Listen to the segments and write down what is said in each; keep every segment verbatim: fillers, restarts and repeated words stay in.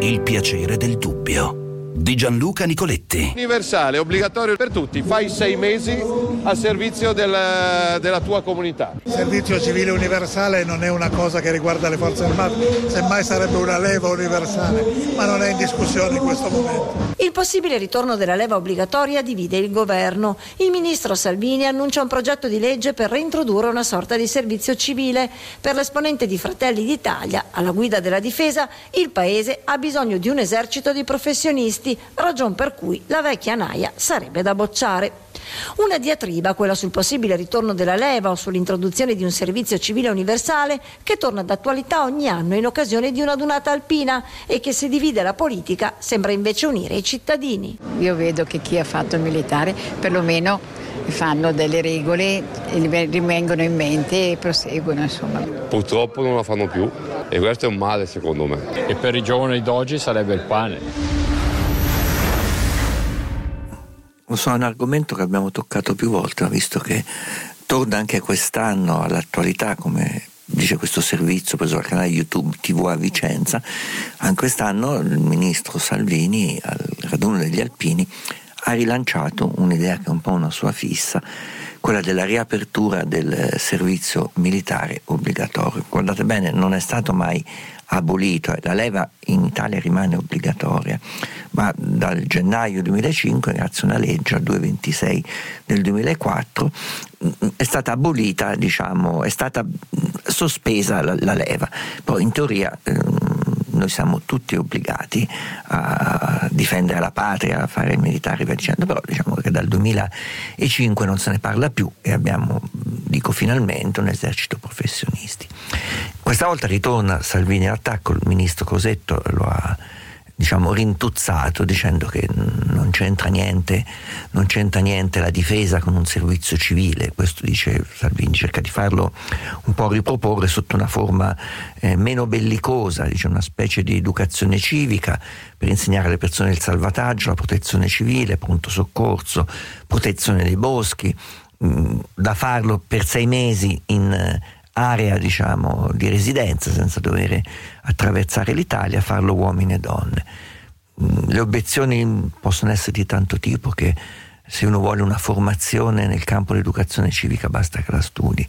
Il piacere del dubbio di Gianluca Nicoletti. Universale, obbligatorio per tutti, fai sei mesi al servizio del, della tua comunità. Il servizio civile universale non è una cosa che riguarda le forze armate, semmai sarebbe una leva universale, ma non è in discussione in questo momento. Il possibile ritorno della leva obbligatoria divide il governo. Il ministro Salvini annuncia un progetto di legge per reintrodurre una sorta di servizio civile. Per l'esponente di Fratelli d'Italia, alla guida della difesa, il paese ha bisogno di un esercito di professionisti, ragion per cui la vecchia naia sarebbe da bocciare. Una diatriba, quella sul possibile ritorno della leva o sull'introduzione di un servizio civile universale, che torna d'attualità ogni anno in occasione di una dunata alpina e che, se divide la politica, sembra invece unire i cittadini. Io vedo che chi ha fatto il militare perlomeno fanno delle regole, rimangono in mente e proseguono, insomma. Purtroppo non la fanno più e questo è un male, secondo me. E per i giovani d'oggi sarebbe il pane. So, è un argomento che abbiamo toccato più volte, ma visto che torna anche quest'anno all'attualità, come dice questo servizio preso dal canale YouTube tivù a Vicenza, anche quest'anno il ministro Salvini al raduno degli Alpini ha rilanciato un'idea che è un po' una sua fissa, quella della riapertura del servizio militare obbligatorio. Guardate bene, non è stato mai abolito, la leva in Italia rimane obbligatoria, ma dal gennaio duemilacinque, grazie a una legge al duecentoventisei del duemilaquattro, è stata abolita, diciamo, è stata sospesa la, la leva. Poi in teoria noi siamo tutti obbligati a difendere la patria, a fare il militare e via dicendo, però diciamo che dal duemilacinque non se ne parla più e abbiamo, dico finalmente, un esercito professionisti. Questa volta ritorna Salvini all'attacco, il ministro Crosetto lo ha, diciamo, rintuzzato dicendo che non c'entra niente, non c'entra niente la difesa con un servizio civile. Questo dice Salvini, cerca di farlo un po' riproporre sotto una forma eh, meno bellicosa, dice una specie di educazione civica per insegnare alle persone il salvataggio, la protezione civile, pronto soccorso, protezione dei boschi, mh, da farlo per sei mesi in area, diciamo, di residenza senza dover attraversare l'Italia, farlo uomini e donne. Le obiezioni possono essere di tanto tipo, che se uno vuole una formazione nel campo dell'educazione civica basta che la studi.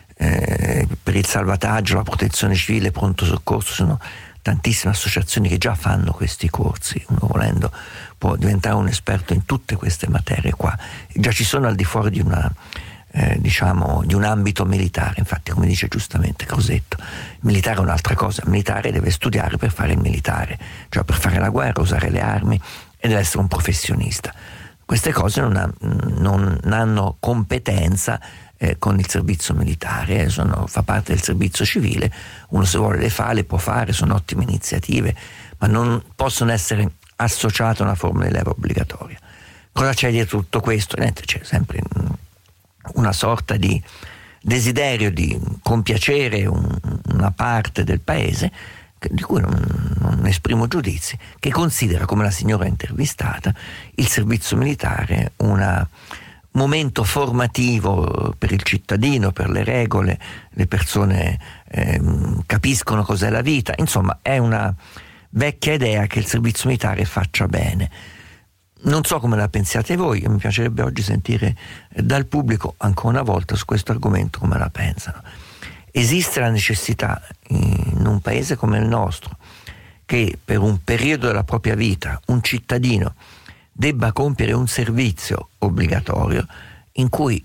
Eh, per il salvataggio, la protezione civile, pronto soccorso, sono tantissime associazioni che già fanno questi corsi. Uno, volendo, può diventare un esperto in tutte queste materie qua. Già ci sono al di fuori di una Eh, diciamo di un ambito militare. Infatti, come dice giustamente Crosetto, il militare è un'altra cosa, il militare deve studiare per fare il militare, cioè per fare la guerra, usare le armi, e deve essere un professionista. Queste cose non, ha, non hanno competenza eh, con il servizio militare, sono, fa parte del servizio civile, uno se vuole le fa, le può fare, sono ottime iniziative, ma non possono essere associate a una forma di leva obbligatoria. Cosa c'è dietro tutto questo? Niente, c'è sempre una sorta di desiderio di compiacere un, una parte del paese che, di cui non, non esprimo giudizi, che considera, come la signora intervistata, il servizio militare un momento formativo per il cittadino, per le regole, le persone eh, capiscono cos'è la vita, insomma è una vecchia idea che il servizio militare faccia bene. Non so come la pensiate voi, mi piacerebbe oggi sentire dal pubblico ancora una volta su questo argomento come la pensano. Esiste la necessità in un paese come il nostro che per un periodo della propria vita un cittadino debba compiere un servizio obbligatorio in cui,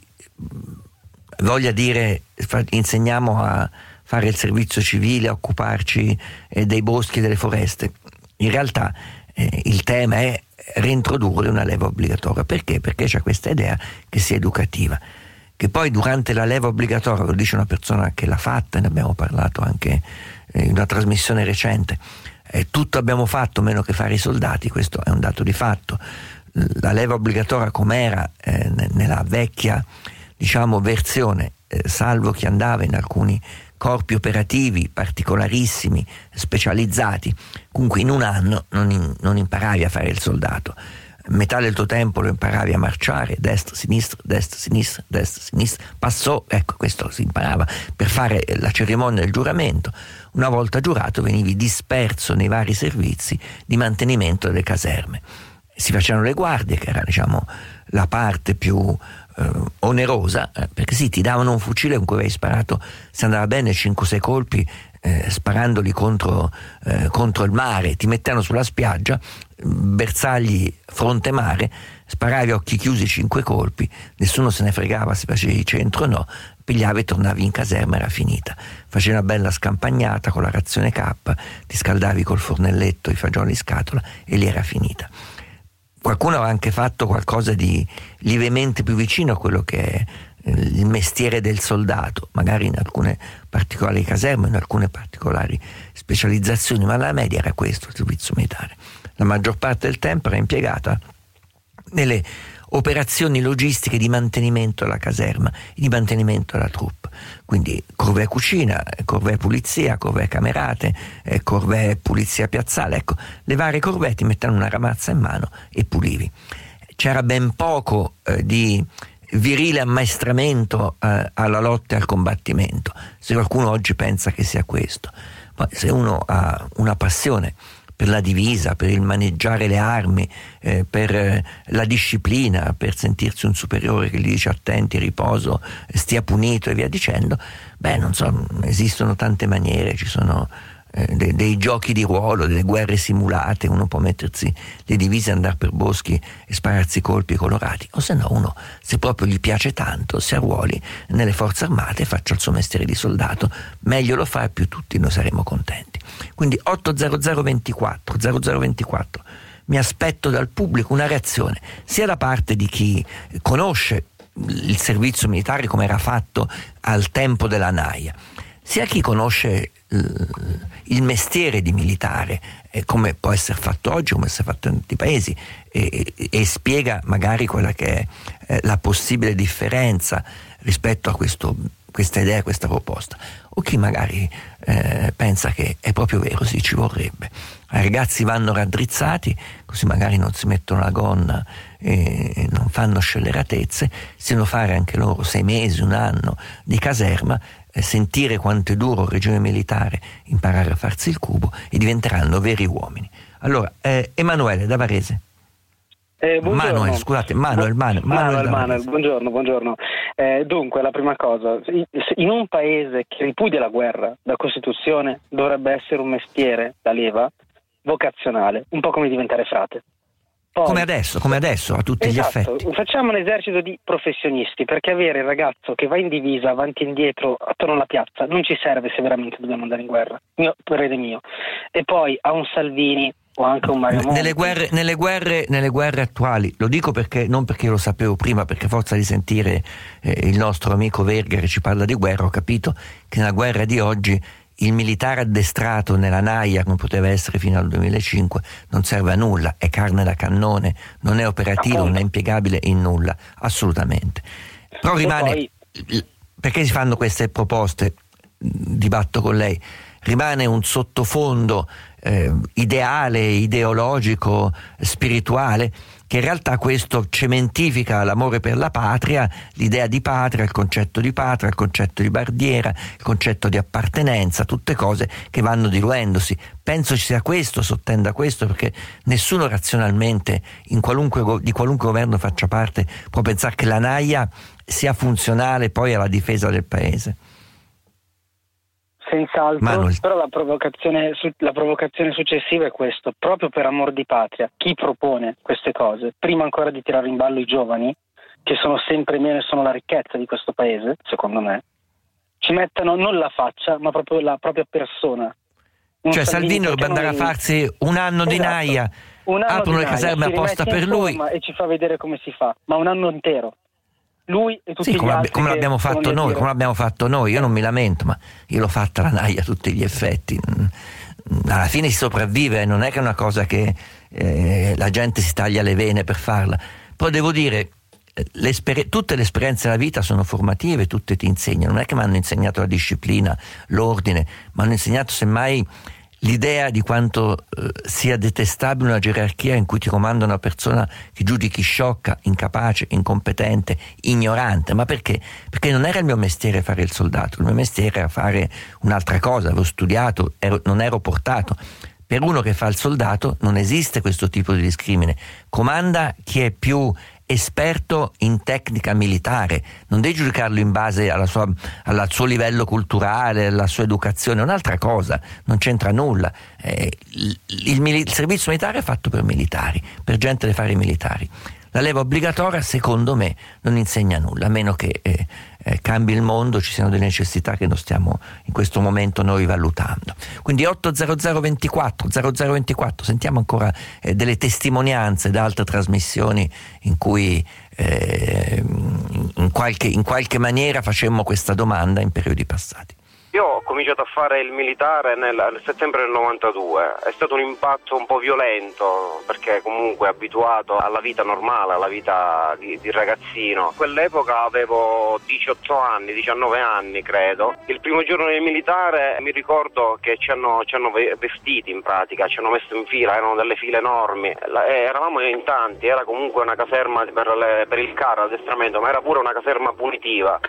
voglia dire, insegniamo a fare il servizio civile, a occuparci dei boschi e delle foreste. In realtà eh, il tema è reintrodurre una leva obbligatoria. Perché? Perché c'è questa idea che sia educativa, che poi durante la leva obbligatoria, lo dice una persona che l'ha fatta, ne abbiamo parlato anche in una trasmissione recente, eh, tutto abbiamo fatto meno che fare i soldati, questo è un dato di fatto. La leva obbligatoria com'era eh, nella vecchia, diciamo, versione, eh, salvo chi andava in alcuni corpi operativi particolarissimi, specializzati, comunque in un anno non, in, non imparavi a fare il soldato. metà del tuo tempo lo imparavi a marciare, destra, sinistra, destra, sinistra, destra, sinistra, passò, ecco, questo si imparava per fare la cerimonia del giuramento. Una volta giurato venivi disperso nei vari servizi di mantenimento delle caserme. Si facevano le guardie, che era, diciamo, la parte più eh, onerosa, eh, perché sì, ti davano un fucile con cui avevi sparato, se andava bene, cinque sei colpi, eh, sparandoli contro, eh, contro il mare, ti mettevano sulla spiaggia, bersagli fronte mare, sparavi a occhi chiusi cinque colpi, nessuno se ne fregava se facevi centro o no, pigliavi e tornavi in caserma, era finita. Facevi una bella scampagnata con la razione K, ti scaldavi col fornelletto i fagioli in scatola e lì era finita. Qualcuno aveva anche fatto qualcosa di lievemente più vicino a quello che è il mestiere del soldato, magari in alcune particolari caserme, in alcune particolari specializzazioni, ma la media era questo, il servizio militare. La maggior parte del tempo era impiegata nelle operazioni logistiche di mantenimento della caserma e di mantenimento della troupe, quindi corvée cucina, corvée pulizia, corvée camerate, eh, corvée pulizia piazzale, ecco, le varie corvée ti mettevano una ramazza in mano e pulivi. C'era ben poco eh, di virile ammaestramento eh, alla lotta e al combattimento, se qualcuno oggi pensa che sia questo. Poi se uno ha una passione per la divisa, per il maneggiare le armi, eh, per eh, la disciplina, per sentirsi un superiore che gli dice attenti, riposo, stia punito e via dicendo, beh, non so, esistono tante maniere, ci sono eh, de- dei giochi di ruolo, delle guerre simulate, uno può mettersi le divise, andare per boschi e spararsi colpi colorati, o se no uno, se proprio gli piace tanto, si arruoli nelle forze armate e faccia il suo mestiere di soldato, meglio lo fa e più tutti noi saremo contenti. Quindi otto zero zero ventiquattro zero zero ventiquattro, mi aspetto dal pubblico una reazione sia da parte di chi conosce il servizio militare come era fatto al tempo della Naia, sia chi conosce il mestiere di militare, eh, come può essere fatto oggi, come essere fatto in tanti paesi, e, e, e spiega magari quella che è eh, la possibile differenza rispetto a questo, questa idea, questa proposta, o chi magari eh, pensa che è proprio vero, sì, ci vorrebbe. I ragazzi vanno raddrizzati, così magari non si mettono la gonna e non fanno scelleratezze, si devono fare anche loro sei mesi, un anno di caserma, sentire quanto è duro il regime militare, imparare a farsi il cubo e diventeranno veri uomini. Allora, eh, Emanuele da Varese. Eh, Manuel, scusate, Manuel, Manuel, Manuel, Manuel, Manuel buongiorno, buongiorno. Eh, dunque, la prima cosa, in un paese che ripudia la guerra, la Costituzione dovrebbe essere un mestiere da leva vocazionale, un po' come diventare frate. Poi, come adesso, come adesso, a tutti esatto, gli effetti. Facciamo un esercito di professionisti, perché avere il ragazzo che va in divisa avanti e indietro attorno alla piazza non ci serve se veramente dobbiamo andare in guerra, mio parere mio. E poi a un Salvini o anche un Mario Monti. Nelle guerre, nelle guerre, nelle guerre attuali, lo dico perché non perché lo sapevo prima, perché a forza di sentire eh, il nostro amico Verga che ci parla di guerra, ho capito che nella guerra di oggi il militare addestrato nella Naia, come poteva essere fino al duemilacinque, non serve a nulla, è carne da cannone, non è operativo, non è impiegabile in nulla, assolutamente. Però rimane, poi, perché si fanno queste proposte, dibatto con lei, rimane un sottofondo eh, ideale, ideologico, spirituale, che in realtà questo cementifica l'amore per la patria, l'idea di patria, il concetto di patria, il concetto di bandiera, il concetto di appartenenza, tutte cose che vanno diluendosi. Penso ci sia questo, sottenda questo, perché nessuno razionalmente, in qualunque, di qualunque governo faccia parte, può pensare che la Naia sia funzionale poi alla difesa del paese. Senz'altro, Manuel. Però la provocazione, la provocazione successiva è questo, proprio per amor di patria, chi propone queste cose, prima ancora di tirare in ballo i giovani, che sono sempre meno e sono la ricchezza di questo paese, secondo me, ci mettano non la faccia, ma proprio la propria persona. Un cioè Salvini dovrebbe andare a farsi un anno esatto. di Naia, un anno aprono di le caserme apposta per lui e ci fa vedere come si fa, ma un anno intero. Lui e tutti sì, come, gli abbi- altri come l'abbiamo fatto noi, dire... come l'abbiamo fatto noi, io non mi lamento, ma io l'ho fatta la Naia a tutti gli effetti. Alla fine si sopravvive, non è che è una cosa che eh, la gente si taglia le vene per farla. Poi devo dire, tutte le esperienze della vita sono formative, tutte ti insegnano, non è che mi hanno insegnato la disciplina, l'ordine, mi hanno insegnato semmai l'idea di quanto eh, sia detestabile una gerarchia in cui ti comanda una persona che giudichi sciocca, incapace, incompetente, ignorante. Ma perché? Perché non era il mio mestiere fare il soldato, il mio mestiere era fare un'altra cosa, avevo studiato, ero, non ero portato. Per uno che fa il soldato non esiste questo tipo di discrimine, comanda chi è più esperto in tecnica militare, non devi giudicarlo in base alla sua, al suo livello culturale, alla sua educazione, è un'altra cosa, non c'entra nulla. Eh, il, il, il servizio militare è fatto per militari, per gente da fare i militari. La leva obbligatoria, secondo me, non insegna nulla, a meno che eh, eh, cambi il mondo, ci siano delle necessità che non stiamo in questo momento noi valutando. Quindi otto zero zero ventiquattro zero zero ventiquattro, sentiamo ancora eh, delle testimonianze da altre trasmissioni in cui eh, in, qualche, in qualche maniera facemmo questa domanda in periodi passati. Io ho cominciato a fare il militare nel, nel settembre del novantadue, è stato un impatto un po' violento perché comunque abituato alla vita normale, alla vita di, di ragazzino. A quell'epoca avevo diciotto anni, diciannove anni credo. Il primo giorno del militare mi ricordo che ci hanno, ci hanno vestiti in pratica, ci hanno messo in fila, erano delle file enormi, La, eh, eravamo in tanti, era comunque una caserma per, le, per il carro, l'addestramento, ma era pure una caserma punitiva.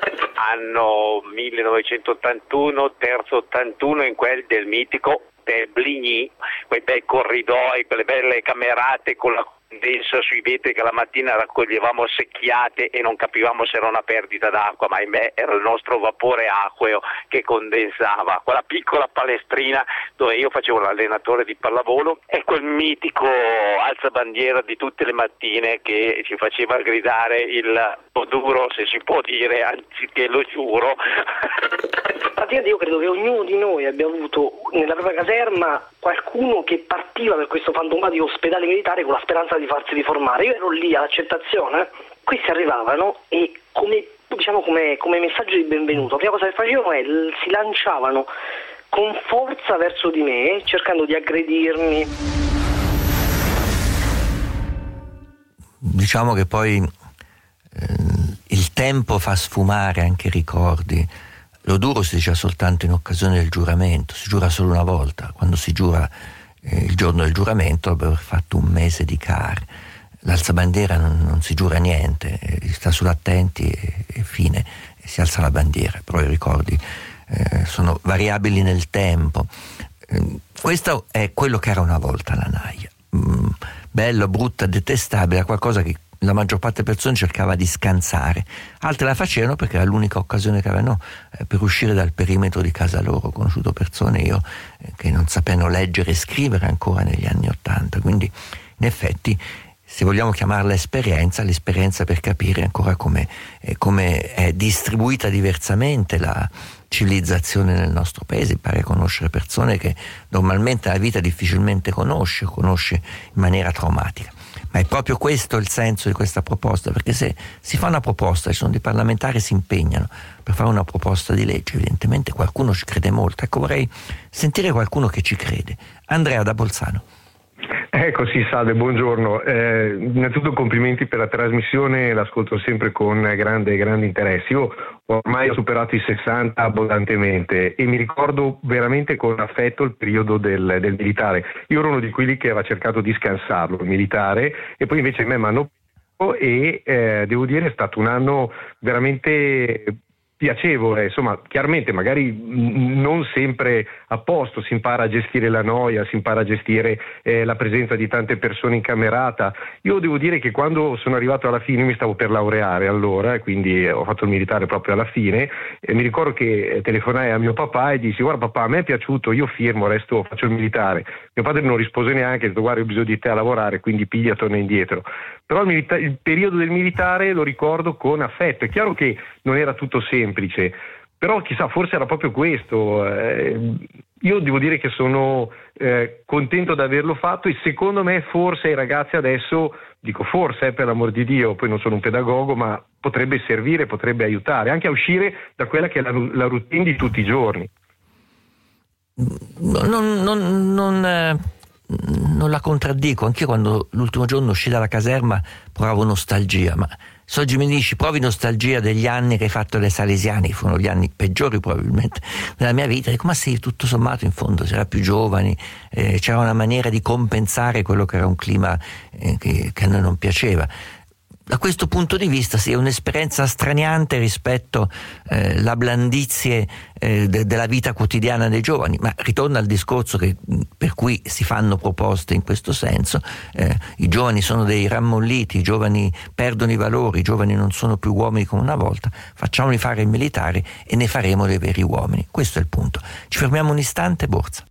Anno millenovecentottantuno, terzo ottantuno, in quel del mitico del Bligny, quei bei corridoi, quelle belle camerate con la condensa sui vetri che la mattina raccoglievamo secchiate e non capivamo se era una perdita d'acqua, ma ahimè era il nostro vapore acqueo che condensava. Quella piccola palestrina dove io facevo l'allenatore di pallavolo e quel mitico alzabandiera di tutte le mattine che ci faceva gridare il duro, se si può dire, anziché lo giuro. Praticamente io credo che ognuno di noi abbia avuto nella propria caserma qualcuno che partiva per questo fantomatico ospedale militare con la speranza di farsi riformare. Io ero lì all'accettazione, questi arrivavano e come, diciamo, come, come messaggio di benvenuto, la prima cosa che facevano è si lanciavano con forza verso di me cercando di aggredirmi. Diciamo che poi eh, il tempo fa sfumare anche i ricordi. Lo duro si dice soltanto in occasione del giuramento, si giura solo una volta, quando si giura eh, il giorno del giuramento dopo aver fatto un mese di car. L'alzabandiera non, non si giura niente, eh, sta solo attenti e, e fine, e si alza la bandiera, però i ricordi eh, sono variabili nel tempo. Eh, questo è quello che era una volta la naia, mm, bello, brutta, detestabile, qualcosa che la maggior parte delle persone cercava di scansare, altre la facevano perché era l'unica occasione che avevano eh, per uscire dal perimetro di casa loro. Ho conosciuto persone io eh, che non sapevano leggere e scrivere ancora negli anni Ottanta, quindi in effetti se vogliamo chiamarla esperienza, l'esperienza per capire ancora come eh, come è distribuita diversamente la civilizzazione nel nostro paese, impara a conoscere persone che normalmente la vita difficilmente conosce, conosce in maniera traumatica. Ma è proprio questo il senso di questa proposta, perché se si fa una proposta, ci sono dei parlamentari che si impegnano per fare una proposta di legge, evidentemente qualcuno ci crede molto. Ecco, vorrei sentire qualcuno che ci crede. Andrea da Bolzano. Ecco, sì, salve, buongiorno. Eh, innanzitutto complimenti per la trasmissione, l'ascolto sempre con grande, grande interesse. Io ormai ho superato i sessanta abbondantemente e mi ricordo veramente con affetto il periodo del, del militare. Io ero uno di quelli che aveva cercato di scansarlo, il militare, e poi invece me mi hanno e eh, devo dire è stato un anno veramente piacevole, insomma, chiaramente magari non sempre a posto, si impara a gestire la noia, si impara a gestire eh, la presenza di tante persone in camerata. Io devo dire che quando sono arrivato alla fine mi stavo per laureare allora, e quindi ho fatto il militare proprio alla fine, e mi ricordo che telefonai a mio papà e dissi: guarda papà, a me è piaciuto, io firmo, resto, faccio il militare. Mio padre non rispose neanche, ha detto: guarda, ho bisogno di te a lavorare, quindi piglia, torna indietro. Però il, milita- il periodo del militare lo ricordo con affetto. È chiaro che non era tutto semplice, però chissà, forse era proprio questo. Eh, io devo dire che sono eh, contento di averlo fatto, e secondo me forse ai ragazzi adesso, dico forse eh, per l'amor di Dio, poi non sono un pedagogo, ma potrebbe servire, potrebbe aiutare anche a uscire da quella che è la, la routine di tutti i giorni. Non, non, non, eh, non la contraddico, anche io quando l'ultimo giorno uscì dalla caserma provavo nostalgia, ma Soggi mi dici, provi nostalgia degli anni che hai fatto le Salesiani, furono gli anni peggiori probabilmente della mia vita. Dico, ma sì, tutto sommato in fondo si era più giovani, eh, c'era una maniera di compensare quello che era un clima eh, che, che a noi non piaceva. Da questo punto di vista sì, è un'esperienza straniante rispetto alla eh, blandizie eh, de- della vita quotidiana dei giovani, ma ritorna al discorso che, per cui si fanno proposte in questo senso. Eh, i giovani sono dei rammolliti, i giovani perdono i valori, i giovani non sono più uomini come una volta, facciamoli fare il militare e ne faremo dei veri uomini. Questo è il punto. Ci fermiamo un istante, Borza.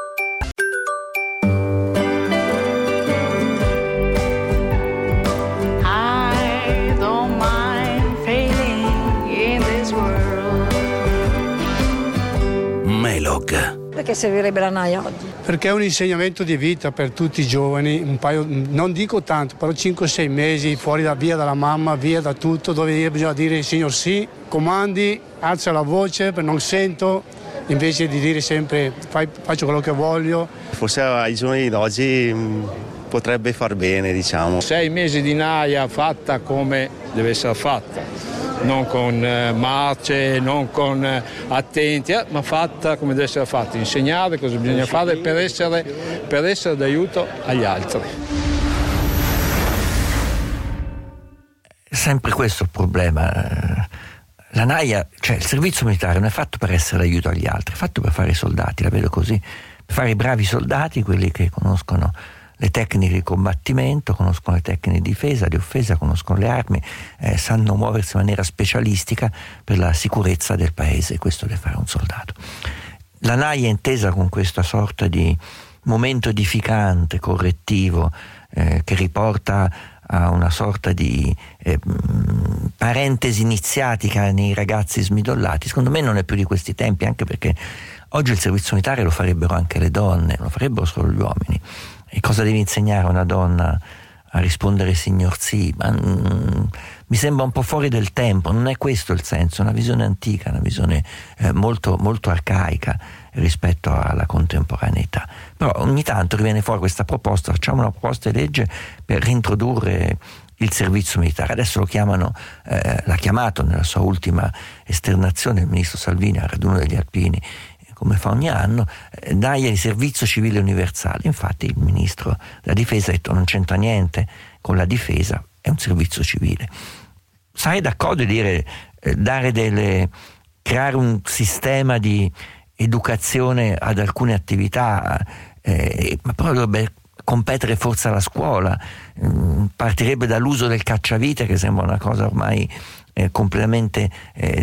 Perché servirebbe la Naia oggi? Perché è un insegnamento di vita per tutti i giovani, un paio, non dico tanto, però cinque sei mesi fuori da via dalla mamma, via da tutto, dove bisogna dire signor sì, comandi, alza la voce, non sento, invece di dire sempre fai, faccio quello che voglio. Forse ai giorni d'oggi mh, potrebbe far bene, diciamo. Sei mesi di Naia fatta come deve essere fatta. Non con eh, marce, non con eh, attenti, eh, ma fatta come deve essere fatta, insegnare cosa bisogna fare per essere, per essere d'aiuto agli altri. Sempre questo il problema. La Naia, cioè il servizio militare non è fatto per essere d'aiuto agli altri, è fatto per fare i soldati, la vedo così, per fare i bravi soldati, quelli che conoscono le tecniche di combattimento, conoscono le tecniche di difesa, di offesa, conoscono le armi, eh, sanno muoversi in maniera specialistica per la sicurezza del paese. Questo deve fare un soldato. La Naia è intesa con questa sorta di momento edificante, correttivo, eh, che riporta a una sorta di eh, parentesi iniziatica nei ragazzi smidollati. Secondo me non è più di questi tempi, anche perché oggi il servizio militare lo farebbero anche le donne, non lo farebbero solo gli uomini. E cosa devi insegnare a una donna a rispondere signor sì? Ma, mm, mi sembra un po' fuori del tempo, non è questo il senso, è una visione antica, una visione eh, molto, molto arcaica rispetto alla contemporaneità. Però ogni tanto riviene fuori questa proposta, facciamo una proposta di legge per reintrodurre il servizio militare. Adesso lo chiamano, eh, l'ha chiamato nella sua ultima esternazione il ministro Salvini al raduno degli Alpini, come fa ogni anno, eh, Naia di servizio civile universale. Infatti il ministro della difesa ha detto non c'entra niente con la difesa, è un servizio civile. Sarei d'accordo di dire, eh, dare delle, creare un sistema di educazione ad alcune attività, eh, ma però dovrebbe competere forse alla scuola, mm, partirebbe dall'uso del cacciavite, che sembra una cosa ormai Eh, completamente eh,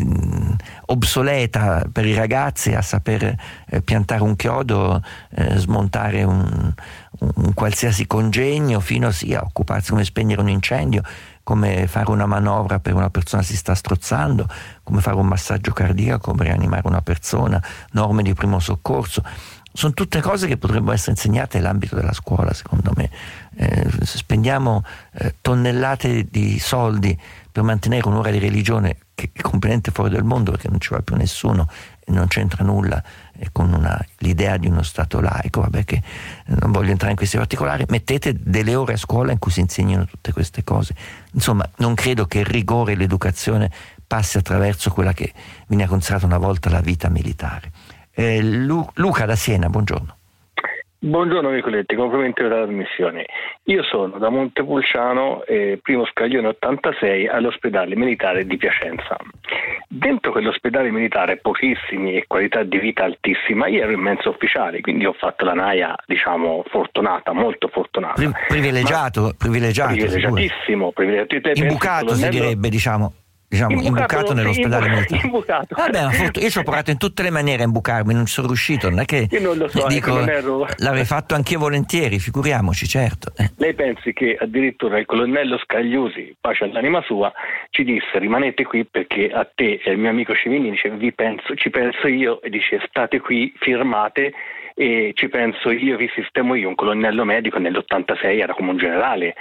obsoleta per i ragazzi, a saper eh, piantare un chiodo, eh, smontare un, un qualsiasi congegno, fino sì, a occuparsi come spegnere un incendio, come fare una manovra per una persona che si sta strozzando, come fare un massaggio cardiaco, come rianimare una persona, norme di primo soccorso. Sono tutte cose che potrebbero essere insegnate nell'ambito della scuola, secondo me. Eh, spendiamo eh, tonnellate di soldi per mantenere un'ora di religione che è completamente fuori dal mondo, perché non ci va più nessuno e non c'entra nulla eh, con una, l'idea di uno Stato laico. Vabbè, che non voglio entrare in questi particolari. Mettete delle ore a scuola in cui si insegnano tutte queste cose. Insomma, non credo che il rigore e l'educazione passi attraverso quella che viene considerata una volta la vita militare. Eh, Lu- Luca da Siena, buongiorno. Buongiorno Nicoletti, complimenti per la trasmissione. Io sono da Montepulciano, eh, primo scaglione ottantasei, all'ospedale militare di Piacenza. Dentro quell'ospedale militare pochissimi e qualità di vita altissima. Io ero in mensa ufficiale, quindi ho fatto la Naia, diciamo, fortunata, molto fortunata. Pri- privilegiato, Ma, privilegiato. privilegiatissimo, privilegiato. Imbucato si direbbe, diciamo. Diciamo, imbucato, imbucato nell'ospedale militare. Imbucato. Vabbè, ma io ci ho provato in tutte le maniere a imbucarmi, non ci sono riuscito, non è che io non lo so, dico, non ero... l'avrei fatto anch'io volentieri, figuriamoci, certo. Eh. Lei pensi che addirittura il colonnello Scagliusi, pace all'anima sua, ci disse rimanete qui perché a te e al mio amico Civini dice vi penso, ci penso io, e dice state qui, firmate e ci penso io, vi sistemo io. Un colonnello medico nell'ottantasei era come un generale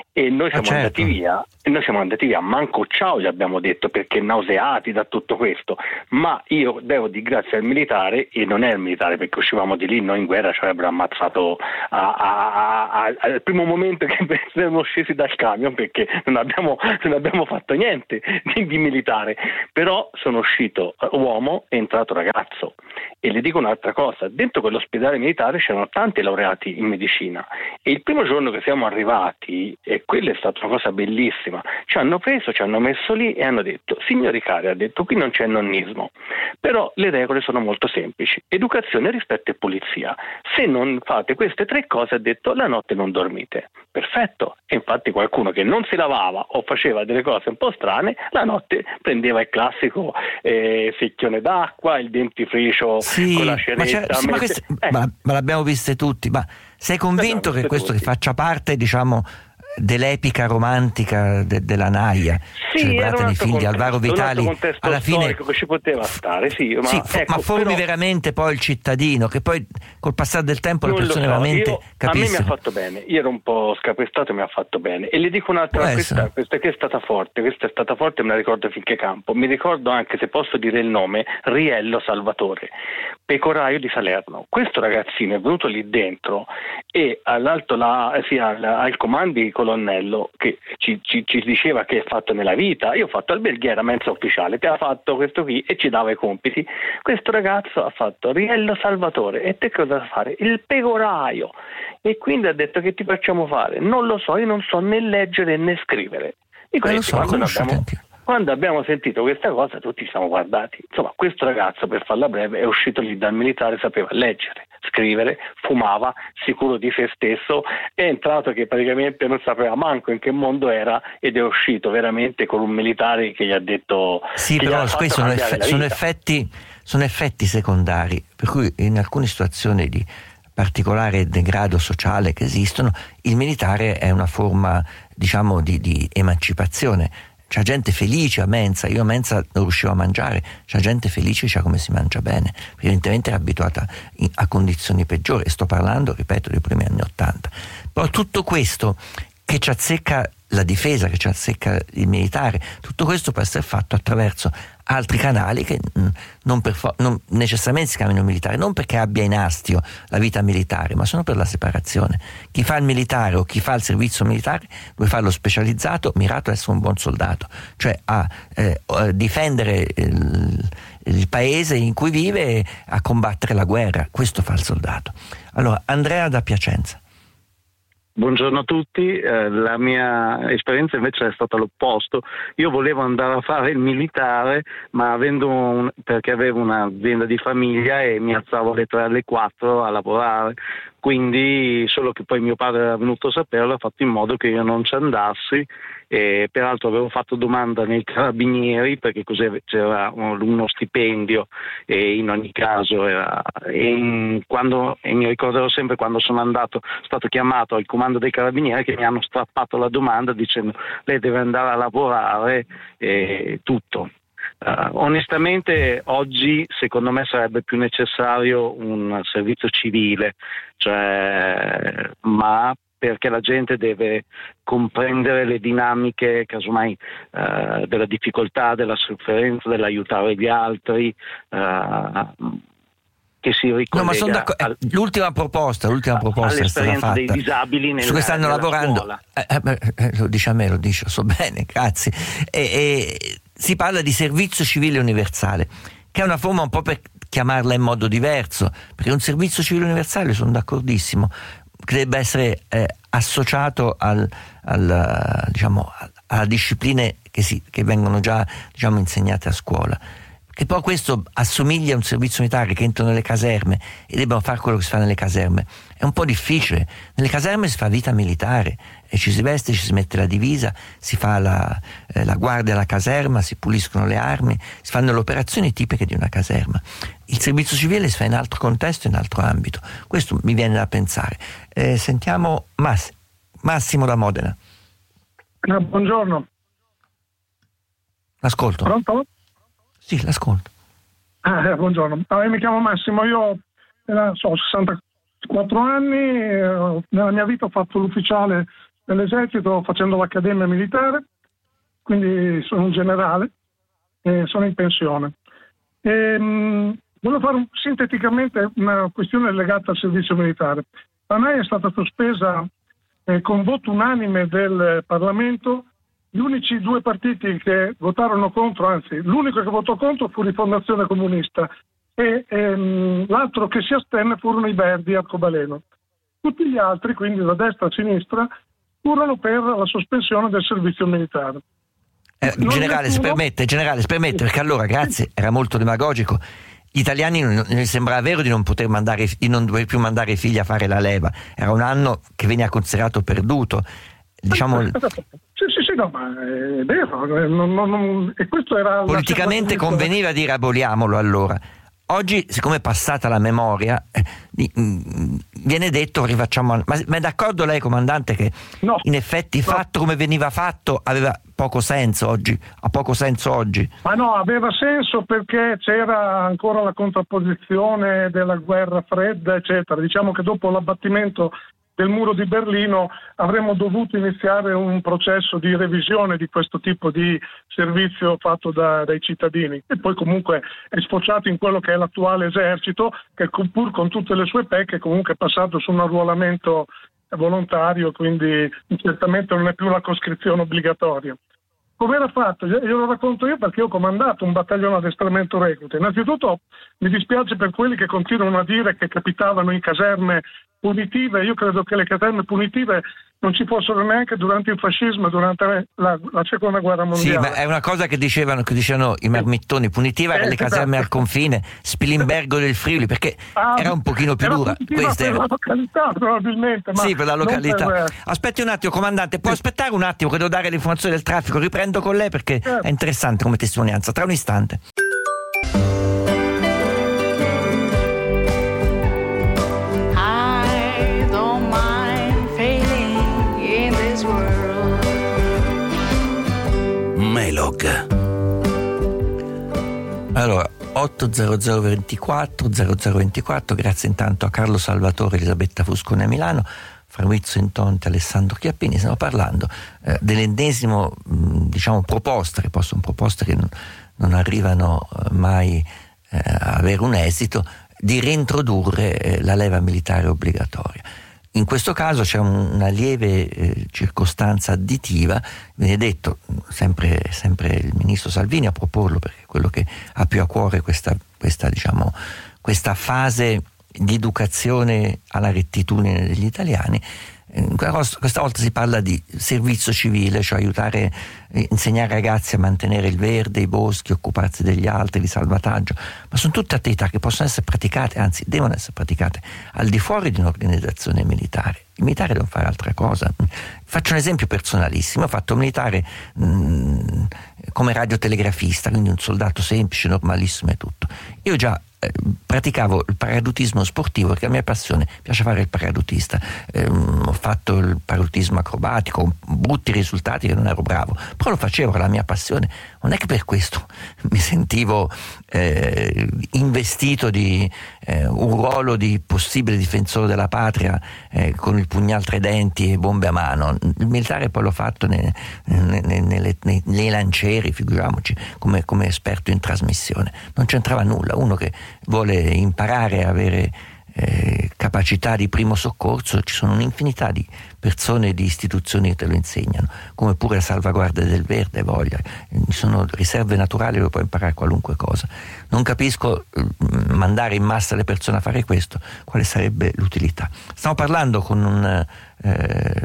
e noi siamo ah, certo. andati via e noi siamo andati via manco ciao gli abbiamo detto, perché nauseati da tutto questo, ma io devo di grazie al militare, e non è il militare perché uscivamo di lì, noi in guerra ci avrebbero ammazzato a, a, a, a, al primo momento che siamo scesi dal camion, perché non abbiamo, non abbiamo fatto niente di, di militare, però sono uscito uomo, è entrato ragazzo. E le dico un'altra cosa, dentro quell'ospedale militare c'erano tanti laureati in medicina, e il primo giorno che siamo arrivati, e quella è stata una cosa bellissima, ci hanno preso, ci hanno messo lì e hanno detto: signori cari, ha detto, qui non c'è nonnismo, però le regole sono molto semplici, educazione, rispetto e pulizia, se non fate queste tre cose, ha detto, la notte non dormite. Perfetto, e infatti qualcuno che non si lavava o faceva delle cose un po' strane, la notte prendeva il classico eh, secchione d'acqua, il dentifricio sì, con la ma, ceretta. sì, ma, queste, eh. ma, ma l'abbiamo viste tutti, ma sei convinto che questo tutti. faccia parte, diciamo, dell'epica romantica de, della Naia, sì, celebrata nei figli contesto, Alvaro Vitali, alla fine che ci poteva stare, sì, ma, sì, ecco, ma formi però, veramente poi il cittadino, che poi col passare del tempo le persone so, veramente io, capiscono. A me mi ha fatto bene, io ero un po' scapestato e mi ha fatto bene, e le dico un'altra, questa, questa che è stata forte, questa è stata forte, me la ricordo finché campo, mi ricordo anche, se posso dire il nome, Riello Salvatore, pecoraio di Salerno. Questo ragazzino è venuto lì dentro e all'alto là, sì, al, al comandi colonnello, che ci, ci, ci diceva che ha fatto nella vita. Io ho fatto alberghiera mezza ufficiale, che ha fatto questo qui e ci dava i compiti. Questo ragazzo ha fatto Riello Salvatore, e te cosa fare? Il pecoraio. E quindi ha detto: che ti facciamo fare? Non lo so, io non so né leggere né scrivere. Dico, eh, lo so, quando, abbiamo, quando abbiamo sentito questa cosa tutti ci siamo guardati. Insomma, questo ragazzo, per farla breve, è uscito lì dal militare, sapeva leggere, scrivere, fumava, sicuro di se stesso, è entrato che praticamente non sapeva manco in che mondo era, ed è uscito veramente con un militare che gli ha detto sì, però questi sono, eff- sono effetti sono effetti secondari, per cui in alcune situazioni di particolare degrado sociale che esistono, il militare è una forma, diciamo, di, di emancipazione. C'è gente felice a mensa, io a mensa non riuscivo a mangiare, c'è gente felice, c'è come si mangia bene, evidentemente era abituata in, a condizioni peggiori, e sto parlando, ripeto, dei primi anni Ottanta. Però tutto questo che ci azzecca la difesa, che ci azzecca il militare, tutto questo può essere fatto attraverso altri canali che mh, non, per fo- non necessariamente si chiamano militari, non perché abbia in astio la vita militare, ma sono per la separazione. Chi fa il militare o chi fa il servizio militare deve farlo specializzato, mirato a essere un buon soldato, cioè a eh, difendere il, il paese in cui vive e a combattere la guerra. Questo fa il soldato. Allora, Andrea da Piacenza. Buongiorno a tutti, eh, la mia esperienza invece è stata l'opposto. Io volevo andare a fare il militare, ma avendo un, perché avevo un'azienda di famiglia e mi alzavo alle tre alle quattro a lavorare, quindi solo che poi mio padre era venuto a saperlo, ha fatto in modo che io non ci andassi, e peraltro avevo fatto domanda nei carabinieri perché così c'era uno stipendio, e in ogni caso era, e, in, quando, e mi ricorderò sempre quando sono andato, stato chiamato al comando dei carabinieri, che mi hanno strappato la domanda dicendo: lei deve andare a lavorare e tutto. Uh, onestamente oggi secondo me sarebbe più necessario un servizio civile, cioè, ma perché la gente deve comprendere le dinamiche, casomai, uh, della difficoltà, della sofferenza, dell'aiutare gli altri, uh, che si ricollega. No, ma sono d'accordo. Al, l'ultima proposta, l'ultima proposta è stata fatta dei disabili nella, su cui stanno lavorando. Eh, eh, lo dice a me, lo dice, so bene, grazie. E, e, si parla di servizio civile universale, che è una forma un po' per chiamarla in modo diverso, perché un servizio civile universale, sono d'accordissimo, che debba essere eh, associato al, al, diciamo, a discipline che, si, che vengono già, diciamo, insegnate a scuola. Che poi questo assomiglia a un servizio militare, che entrano nelle caserme e debbano fare quello che si fa nelle caserme. È un po' difficile. Nelle caserme si fa vita militare e ci si veste, ci si mette la divisa, si fa la, eh, la guardia alla caserma, si puliscono le armi, si fanno le operazioni tipiche di una caserma. Il servizio civile si fa in altro contesto, in altro ambito. Questo mi viene da pensare. Eh, sentiamo Mass- Massimo da Modena. Ah, buongiorno. Ascolto. Pronto? Sì, l'ascolto. Ah, eh, buongiorno. Ah, io mi chiamo Massimo, io eh, so, ho sessantaquattro anni, eh, nella mia vita ho fatto l'ufficiale nell'esercito facendo l'accademia militare, quindi sono un generale e sono in pensione. E, mh, volevo fare un, sinteticamente una questione legata al servizio militare. La N A I è stata sospesa eh, con voto unanime del Parlamento. Gli unici due partiti che votarono contro, anzi l'unico che votò contro fu Rifondazione Comunista e ehm, l'altro che si astenne furono i Verdi Arcobaleno. Tutti gli altri, quindi da destra a sinistra, furono per la sospensione del servizio militare. Eh, generale, nessuno... se permette, generale, se permette, perché allora, grazie, era molto demagogico. Gli italiani non, ne sembrava vero di non poter mandare, di non dover più mandare i figli a fare la leva. Era un anno che veniva considerato perduto. Diciamo... Sì, sì, sì, no, ma è vero. Non, non, non... E questo era politicamente conveniva dire aboliamolo allora. Oggi, siccome è passata la memoria, eh, viene detto rifacciamo. Ma, ma è d'accordo lei, comandante, che no, in effetti no. fatto come veniva fatto aveva poco senso oggi? Ha poco senso oggi? Ma no, aveva senso perché c'era ancora la contrapposizione della guerra fredda, eccetera. Diciamo che dopo l'abbattimento del muro di Berlino avremmo dovuto iniziare un processo di revisione di questo tipo di servizio fatto da, dai cittadini, e poi comunque è sfociato in quello che è l'attuale esercito, che pur con tutte le sue pecche comunque è passato su un arruolamento volontario, quindi certamente non è più una coscrizione obbligatoria. Come era fatto? Glielo racconto io perché ho comandato un battaglione addestramento reclute. Innanzitutto mi dispiace per quelli che continuano a dire che capitavano in caserme punitive. Io credo che le caserme punitive non ci fossero neanche durante il fascismo e durante la, la seconda guerra mondiale. Sì, ma è una cosa che dicevano, che dicevano i marmittoni. Punitiva eh, le caserme esatto. al confine, Spilimbergo del Friuli, perché ah, era un pochino più dura. Questa per era... la località probabilmente. Ma sì, per la località. Per... Aspetti un attimo, comandante, può sì. aspettare un attimo che devo dare l'informazione del traffico? Riprendo con lei perché certo. è interessante come testimonianza. Tra un istante. Melog. Allora, otto zero zero ventiquattro zero zero ventiquattro, grazie intanto a Carlo Salvatore, Elisabetta Fuscone a Milano, Fabrizio Intonte, Alessandro Chiappini. Stiamo parlando eh, dell'ennesimo, mh, diciamo, proposta, che poi sono proposte che non, non arrivano mai eh, a avere un esito, di reintrodurre eh, la leva militare obbligatoria. In questo caso c'è un, una lieve eh, circostanza additiva, viene detto sempre, sempre il ministro Salvini a proporlo, perché è quello che ha più a cuore questa, questa, diciamo, questa fase di educazione alla rettitudine degli italiani. Questa volta si parla di servizio civile, cioè aiutare, insegnare ai ragazzi a mantenere il verde, i boschi, occuparsi degli altri, di salvataggio, ma sono tutte attività che possono essere praticate, anzi devono essere praticate al di fuori di un'organizzazione militare. I militari devono fare altra cosa. Faccio un esempio personalissimo: ho fatto militare mh, come radiotelegrafista, quindi un soldato semplice, normalissimo e tutto. Io già Eh, praticavo il paracadutismo sportivo perché la mia passione, piace fare il paracadutista. Eh, ho fatto il paracadutismo acrobatico, brutti risultati che non ero bravo, però lo facevo, era la mia passione. Non è che per questo mi sentivo eh, investito di eh, un ruolo di possibile difensore della patria eh, con il pugnal tra i denti e bombe a mano. Il militare poi l'ho fatto nei, nei, nei, nei, nei lancieri, figuriamoci, come, come esperto in trasmissione. Non c'entrava nulla. Uno che vuole imparare a avere eh, capacità di primo soccorso, ci sono un'infinità di persone e di istituzioni che te lo insegnano, come pure la salvaguardia del verde, voglia, ci sono riserve naturali dove puoi imparare qualunque cosa. Non capisco eh, mandare in massa le persone a fare questo, quale sarebbe l'utilità. Stiamo parlando con un, eh,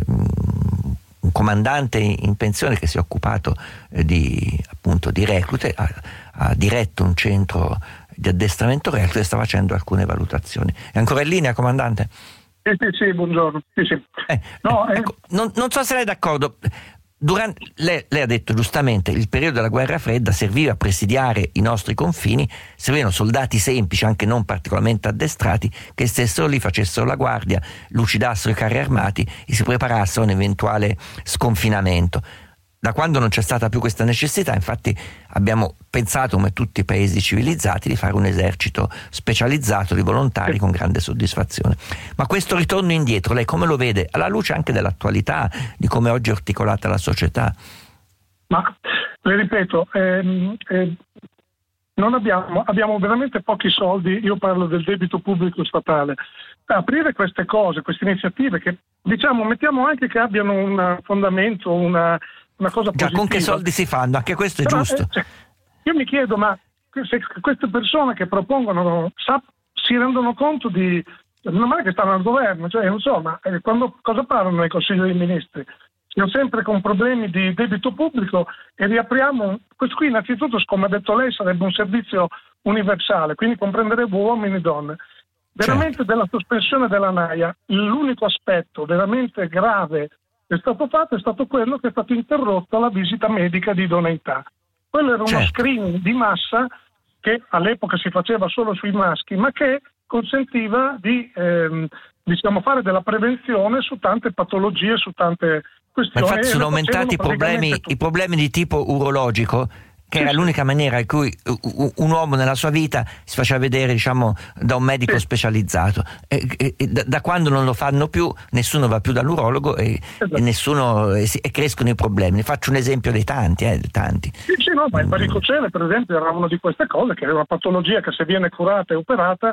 un comandante in pensione che si è occupato eh, di, appunto, di reclute, ha, ha diretto un centro di addestramento reclute e sta facendo alcune valutazioni. È ancora in linea, comandante? Sì, sì, sì, buongiorno. Sì, sì. Eh, no, eh, ecco, non, non so se lei è d'accordo. Durante, lei, lei ha detto giustamente, il periodo della guerra fredda serviva a presidiare i nostri confini, servivano soldati semplici, anche non particolarmente addestrati, che stessero lì, facessero la guardia, lucidassero i carri armati e si preparassero a un eventuale sconfinamento. da quando non c'è stata più questa necessità, infatti abbiamo pensato, come tutti i paesi civilizzati, di fare un esercito specializzato di volontari con grande soddisfazione. Ma questo ritorno indietro, lei come lo vede, alla luce anche dell'attualità, di come oggi è articolata la società? Ma le ripeto, ehm, eh, non abbiamo, abbiamo veramente pochi soldi, io parlo del debito pubblico statale. Aprire queste cose, queste iniziative che, diciamo, mettiamo anche che abbiano un fondamento, una, una cosa positiva. Già, con che soldi si fanno? Anche questo è Però, giusto. Eh, cioè, io mi chiedo, ma se queste persone che propongono sa, si rendono conto di, non è che stanno al governo, cioè non so, ma eh, quando, cosa parlano nei consigli dei ministri? Siamo sempre con problemi di debito pubblico e riapriamo, questo qui innanzitutto, come ha detto lei, sarebbe un servizio universale, quindi comprenderebbe uomini e donne. Veramente, certo, della sospensione della Naia, l'unico aspetto veramente grave che è stato fatto è stato quello che è stato interrotto la visita medica di idoneità. Quello era uno, certo, screening di massa che all'epoca si faceva solo sui maschi, ma che consentiva di ehm, diciamo fare della prevenzione su tante patologie, su tante questioni. Ma infatti sono aumentati i problemi, i problemi di tipo urologico, che era l'unica maniera in cui un uomo nella sua vita si faceva vedere, diciamo, da un medico sì. specializzato. E, e, e, da, da quando non lo fanno più, nessuno va più dall'urologo e, esatto. e nessuno e, e crescono i problemi. Ne faccio un esempio dei tanti, eh, dei tanti. Sì, sì, no, ma il varicocele, per esempio, era una di queste cose, che è una patologia che, se viene curata e operata,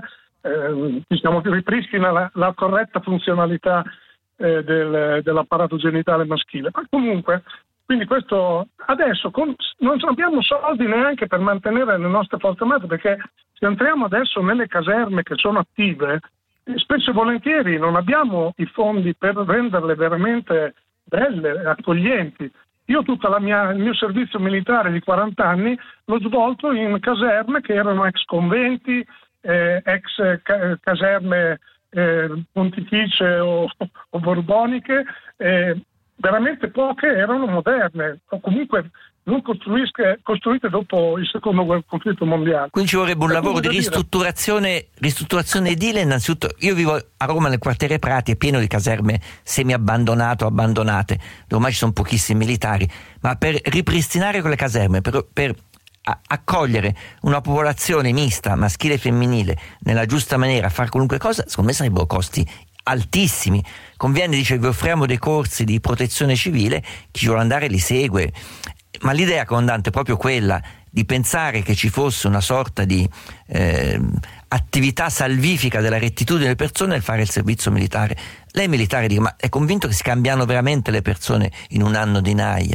eh, diciamo, ripristina la, la corretta funzionalità eh, del, dell'apparato genitale maschile. Ma comunque, quindi questo adesso con, non abbiamo soldi neanche per mantenere le nostre forze armate, perché se entriamo adesso nelle caserme che sono attive, spesso e volentieri non abbiamo i fondi per renderle veramente belle, accoglienti. Io tutta la mia, il mio servizio militare di quaranta anni l'ho svolto in caserme che erano ex conventi, eh, ex ca- caserme eh, pontificie o, o borboniche, eh, veramente poche erano moderne o comunque non costruite dopo il secondo conflitto mondiale. Quindi ci vorrebbe un per lavoro di ristrutturazione, ristrutturazione edile. Innanzitutto, io vivo a Roma nel quartiere Prati, è pieno di caserme semi abbandonate o abbandonate, dove ormai ci sono pochissimi militari, ma per ripristinare quelle caserme, per, per accogliere una popolazione mista, maschile e femminile, nella giusta maniera, a fare qualunque cosa, secondo me sarebbero costi altissimi. Conviene, dice, vi offriamo dei corsi di protezione civile, chi vuole andare li segue, ma l'idea comandante è proprio quella di pensare che ci fosse una sorta di eh, attività salvifica della rettitudine delle persone nel fare il servizio militare. Lei militare, dice, ma è convinto che si cambiano veramente le persone in un anno di Naia?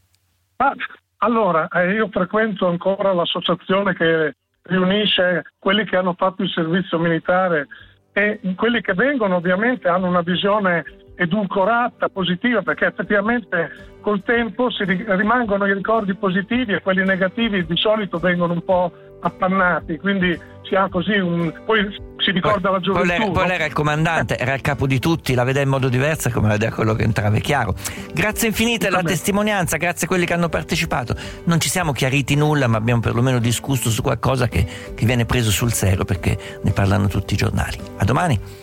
Ah, allora, eh, io frequento ancora l'associazione che riunisce quelli che hanno fatto il servizio militare, e quelli che vengono ovviamente hanno una visione edulcorata, positiva, perché effettivamente col tempo si rimangono i ricordi positivi e quelli negativi di solito vengono un po' appannati, quindi si ha così un... poi si ricorda poi, la gioventù. Poi lei, no? poi lei era il comandante, era il capo di tutti, la vede in modo diverso come la vede quello che entrava, è chiaro. Grazie infinite alla testimonianza, grazie a quelli che hanno partecipato. Non ci siamo chiariti nulla, ma abbiamo perlomeno discusso su qualcosa che, che viene preso sul serio, perché ne parlano tutti i giornali. A domani.